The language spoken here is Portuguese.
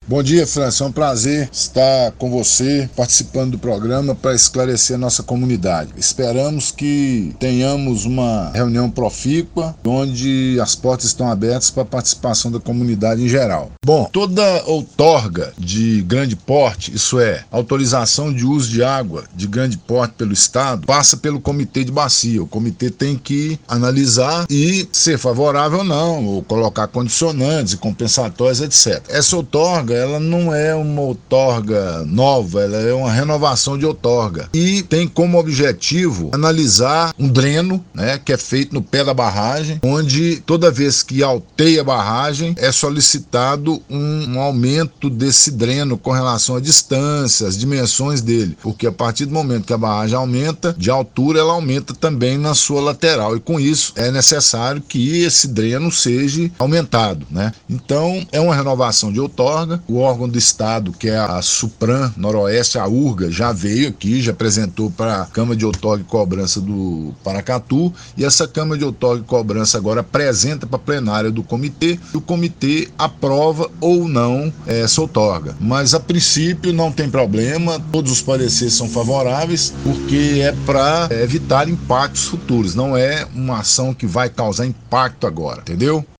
Bom dia, França. É um prazer estar com você, participando do programa para esclarecer a nossa comunidade. Esperamos que tenhamos uma reunião profícua, onde as portas estão abertas para a participação da comunidade em geral. Bom, toda outorga de grande porte, isso é, autorização de uso de água de grande porte pelo Estado, passa pelo Comitê de Bacia. O comitê tem que analisar e ser favorável ou não, ou colocar condicionantes e compensatórios, etc. Essa outorga, ela não é uma outorga nova, ela é uma renovação de outorga e tem como objetivo analisar um dreno, né, que é feito no pé da barragem, onde toda vez que alteia a barragem é solicitado um aumento desse dreno com relação à distância, às dimensões dele, porque a partir do momento que a barragem aumenta de altura, ela aumenta também na sua lateral, e com isso é necessário que esse dreno seja aumentado, né? Então é uma renovação de outorga. O órgão do Estado, que é a Supram Noroeste, a URGA, já veio aqui, já apresentou para a Câmara de Outorga e Cobrança do Paracatu, e essa Câmara de Outorga e Cobrança agora apresenta para a plenária do comitê, e o comitê aprova ou não essa outorga. Mas a princípio não tem problema, todos os pareceres são favoráveis, porque é para evitar impactos futuros, não é uma ação que vai causar impacto agora, entendeu?